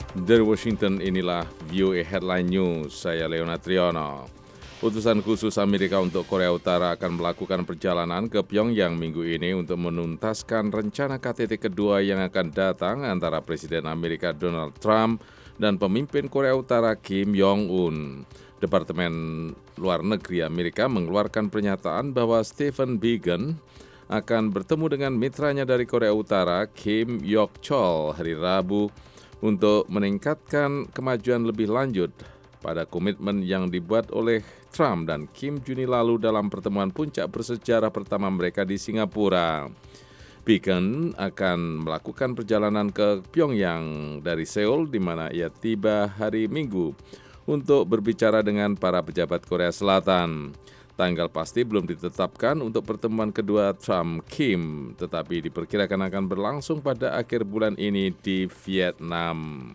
Dari Washington, inilah VOA Headline News, saya Leonard Triono. Utusan khusus Amerika untuk Korea Utara akan melakukan perjalanan ke Pyongyang minggu ini untuk menuntaskan rencana KTT kedua yang akan datang antara Presiden Amerika Donald Trump dan pemimpin Korea Utara Kim Jong-un. Departemen Luar Negeri Amerika mengeluarkan pernyataan bahwa Stephen Biegun akan bertemu dengan mitranya dari Korea Utara, Kim Yok-chol, hari Rabu untuk meningkatkan kemajuan lebih lanjut pada komitmen yang dibuat oleh Trump dan Kim Juni lalu dalam pertemuan puncak bersejarah pertama mereka di Singapura. Biegun akan melakukan perjalanan ke Pyongyang dari Seoul di mana ia tiba hari Minggu untuk berbicara dengan para pejabat Korea Selatan. Tanggal pasti belum ditetapkan untuk pertemuan kedua Trump-Kim, tetapi diperkirakan akan berlangsung pada akhir bulan ini di Vietnam.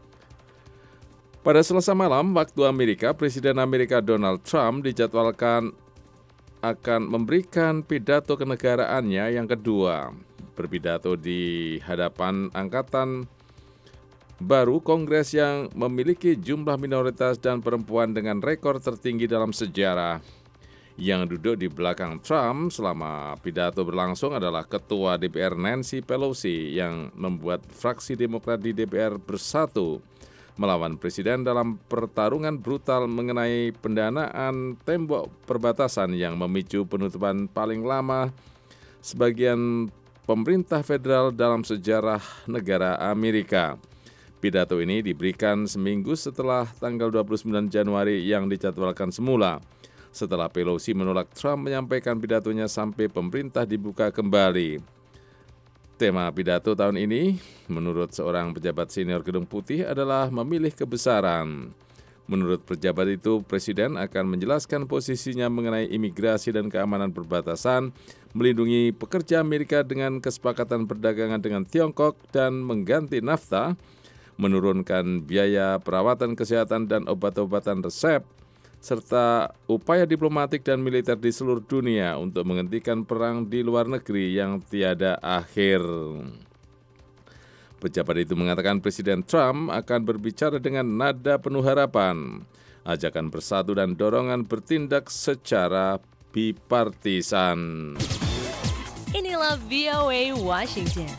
Pada Selasa malam, waktu Amerika, Presiden Amerika Donald Trump dijadwalkan akan memberikan pidato kenegaraannya yang kedua. Berpidato di hadapan angkatan baru Kongres yang memiliki jumlah minoritas dan perempuan dengan rekor tertinggi dalam sejarah. Yang duduk di belakang Trump selama pidato berlangsung adalah Ketua DPR Nancy Pelosi yang membuat fraksi Demokrat di DPR bersatu melawan Presiden dalam pertarungan brutal mengenai pendanaan tembok perbatasan yang memicu penutupan paling lama sebagian pemerintah federal dalam sejarah negara Amerika. Pidato ini diberikan seminggu setelah tanggal 29 Januari yang dijadwalkan semula. Setelah Pelosi menolak Trump menyampaikan pidatonya sampai pemerintah dibuka kembali. Tema pidato tahun ini, menurut seorang pejabat senior Gedung Putih, adalah memilih kebesaran. Menurut pejabat itu, Presiden akan menjelaskan posisinya mengenai imigrasi dan keamanan perbatasan, melindungi pekerja Amerika dengan kesepakatan perdagangan dengan Tiongkok dan mengganti NAFTA, menurunkan biaya perawatan kesehatan dan obat-obatan resep, serta upaya diplomatik dan militer di seluruh dunia untuk menghentikan perang di luar negeri yang tiada akhir. Pejabat itu mengatakan Presiden Trump akan berbicara dengan nada penuh harapan, ajakan bersatu dan dorongan bertindak secara bipartisan. Inilah VOA Washington.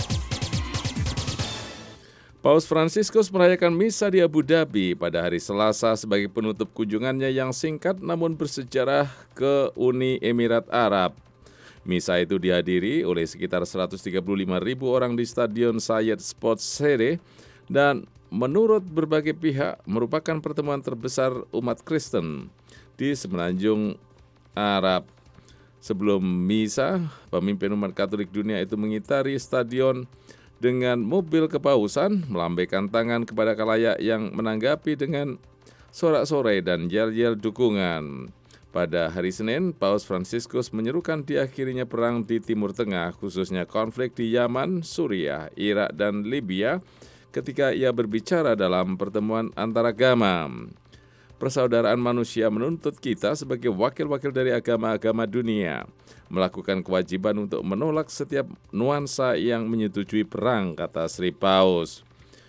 Paus Fransiskus merayakan misa di Abu Dhabi pada hari Selasa sebagai penutup kunjungannya yang singkat namun bersejarah ke Uni Emirat Arab. Misa itu dihadiri oleh sekitar 135.000 orang di Stadion Zayed Sports City dan menurut berbagai pihak merupakan pertemuan terbesar umat Kristen di semenanjung Arab. Sebelum misa, pemimpin umat Katolik dunia itu mengitari stadion dengan mobil kepausan, melambaikan tangan kepada khalayak yang menanggapi dengan sorak-sorai dan yel-yel dukungan. Pada hari Senin, Paus Fransiskus menyerukan diakhirinya perang di Timur Tengah, khususnya konflik di Yaman, Suriah, Irak, dan Libya, ketika ia berbicara dalam pertemuan antaragama. Persaudaraan manusia menuntut kita sebagai wakil-wakil dari agama-agama dunia melakukan kewajiban untuk menolak setiap nuansa yang menyetujui perang, kata Sri Paus.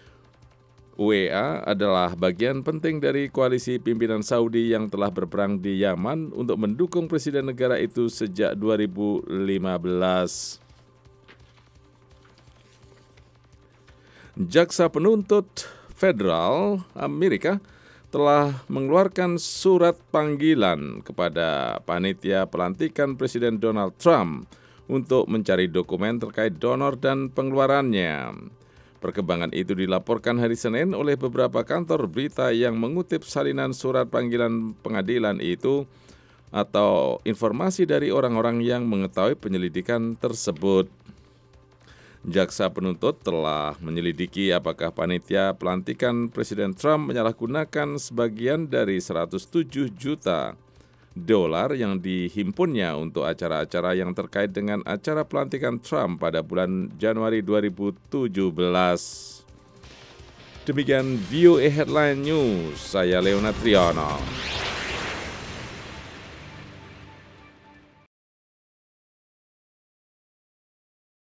UEA adalah bagian penting dari koalisi pimpinan Saudi yang telah berperang di Yaman untuk mendukung presiden negara itu sejak 2015. Jaksa penuntut federal Amerika telah mengeluarkan surat panggilan kepada panitia pelantikan Presiden Donald Trump untuk mencari dokumen terkait donor dan pengeluarannya. Perkembangan itu dilaporkan hari Senin oleh beberapa kantor berita yang mengutip salinan surat panggilan pengadilan itu atau informasi dari orang-orang yang mengetahui penyelidikan tersebut. Jaksa penuntut telah menyelidiki apakah panitia pelantikan Presiden Trump menyalahgunakan sebagian dari 107 juta dolar yang dihimpunnya untuk acara-acara yang terkait dengan acara pelantikan Trump pada bulan Januari 2017. Demikian VOA Headline News, saya Leonard Triono.